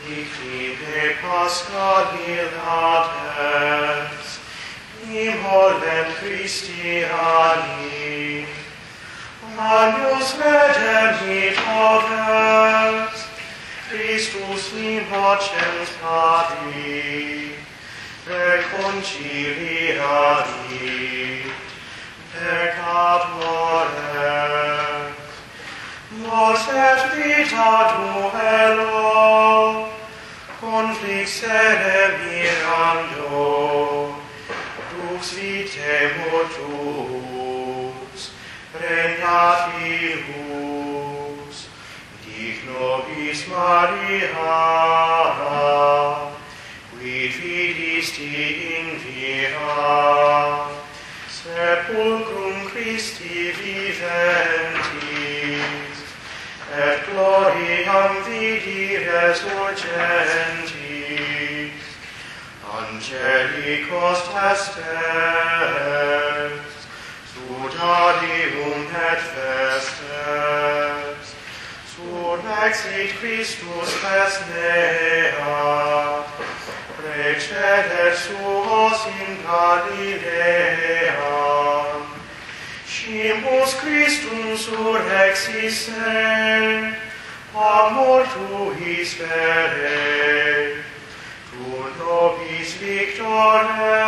Dicite Paschali lates, in holem Christiani, agnus redemit oves, Christus in vocens Patri, reconciliari, peccatorem, mors et vita duello, conflixere mirando, dux vitae motus, regnat virus, dic nobis Maria, quid fidisti in via, sepulcrum Christi viventis, et gloriam vidi resurgentis, angelicos testes, sudarium et festes, surrexit Christus vesnea, precedet suos in Galilea, scimus Christum surrexisse, a mortuis vere, tu nobis victore,